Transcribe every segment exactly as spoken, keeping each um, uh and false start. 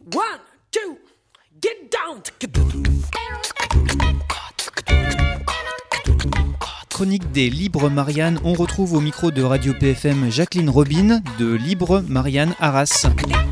One, two, get down. Chronique des Libres Marianne, on retrouve au micro de Radio P F M Jacqueline Robin de Libre Marianne Arras.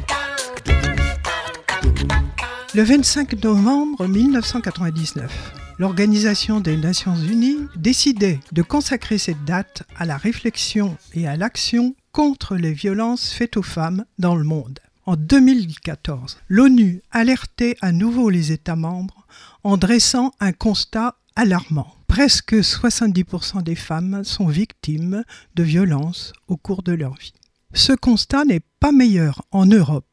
Le vingt-cinq novembre mille neuf cent quatre-vingt-dix-neuf, l'Organisation des Nations Unies décidait de consacrer cette date à la réflexion et à l'action contre les violences faites aux femmes dans le monde. En deux mille quatorze, l'ONU alertait à nouveau les États membres en dressant un constat alarmant. Presque soixante-dix pour cent des femmes sont victimes de violences au cours de leur vie. Ce constat n'est pas meilleur en Europe.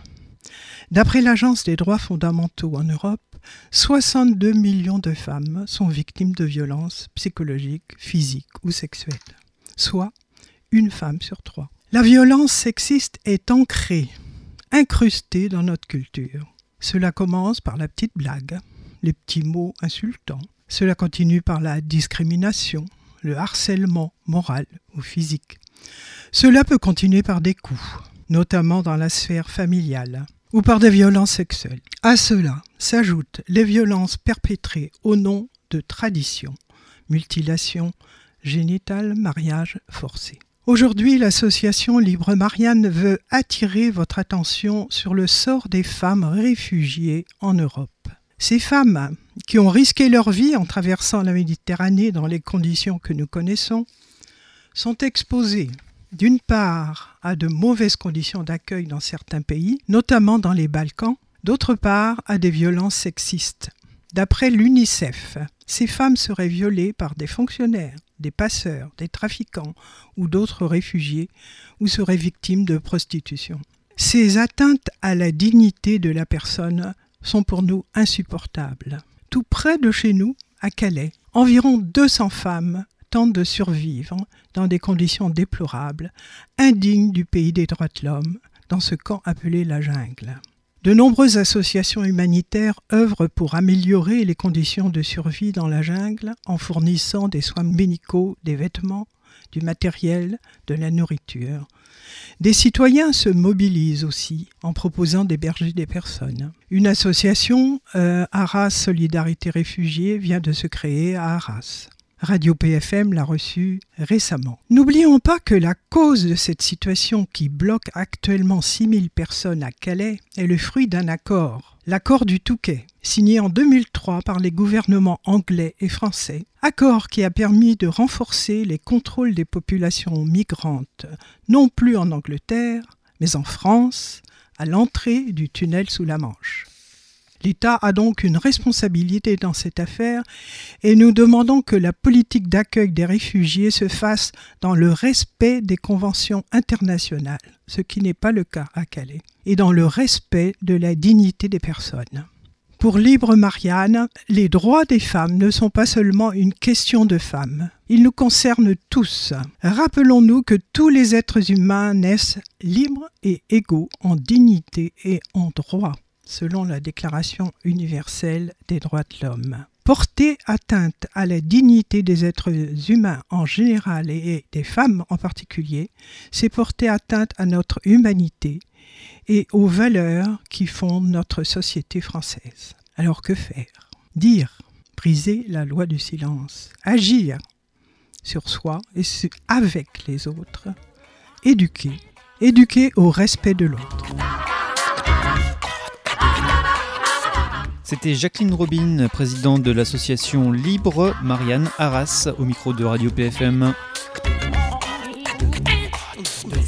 D'après l'Agence des droits fondamentaux en Europe, soixante-deux millions de femmes sont victimes de violences psychologiques, physiques ou sexuelles, soit une femme sur trois. La violence sexiste est ancrée, incrustée dans notre culture. Cela commence par la petite blague, les petits mots insultants. Cela continue par la discrimination, le harcèlement moral ou physique. Cela peut continuer par des coups, notamment dans la sphère familiale, ou par des violences sexuelles. À cela s'ajoutent les violences perpétrées au nom de traditions, mutilation génitale, mariage forcé. Aujourd'hui, l'association Libre Marianne veut attirer votre attention sur le sort des femmes réfugiées en Europe. Ces femmes qui ont risqué leur vie en traversant la Méditerranée dans les conditions que nous connaissons sont exposées d'une part à de mauvaises conditions d'accueil dans certains pays, notamment dans les Balkans, d'autre part à des violences sexistes. D'après l'UNICEF, ces femmes seraient violées par des fonctionnaires, des passeurs, des trafiquants ou d'autres réfugiés ou seraient victimes de prostitution. Ces atteintes à la dignité de la personne sont pour nous insupportables. Tout près de chez nous, à Calais, environ deux cents femmes tentent de survivre dans des conditions déplorables, indignes du pays des droits de l'homme, dans ce camp appelé la jungle. De nombreuses associations humanitaires œuvrent pour améliorer les conditions de survie dans la jungle en fournissant des soins médicaux, des vêtements, du matériel, de la nourriture. Des citoyens se mobilisent aussi en proposant d'héberger des personnes. Une association, euh, Arras Solidarité Réfugiés, vient de se créer à Arras. Radio P F M l'a reçue récemment. N'oublions pas que la cause de cette situation qui bloque actuellement six mille personnes à Calais est le fruit d'un accord, l'accord du Touquet, signé en deux mille trois par les gouvernements anglais et français, accord qui a permis de renforcer les contrôles des populations migrantes, non plus en Angleterre, mais en France, à l'entrée du tunnel sous la Manche. L'État a donc une responsabilité dans cette affaire et nous demandons que la politique d'accueil des réfugiés se fasse dans le respect des conventions internationales, ce qui n'est pas le cas à Calais, et dans le respect de la dignité des personnes. Pour Libre Marianne, les droits des femmes ne sont pas seulement une question de femmes. Ils nous concernent tous. Rappelons-nous que tous les êtres humains naissent libres et égaux en dignité et en droit, selon la Déclaration universelle des droits de l'homme. Porter atteinte à la dignité des êtres humains en général et des femmes en particulier, c'est porter atteinte à notre humanité et aux valeurs qui fondent notre société française. Alors que faire ? Dire, briser la loi du silence, agir sur soi et avec les autres, éduquer, éduquer au respect de l'autre. C'était Jacqueline Robin, présidente de l'association Libre Marianne Arras, au micro de Radio P F M.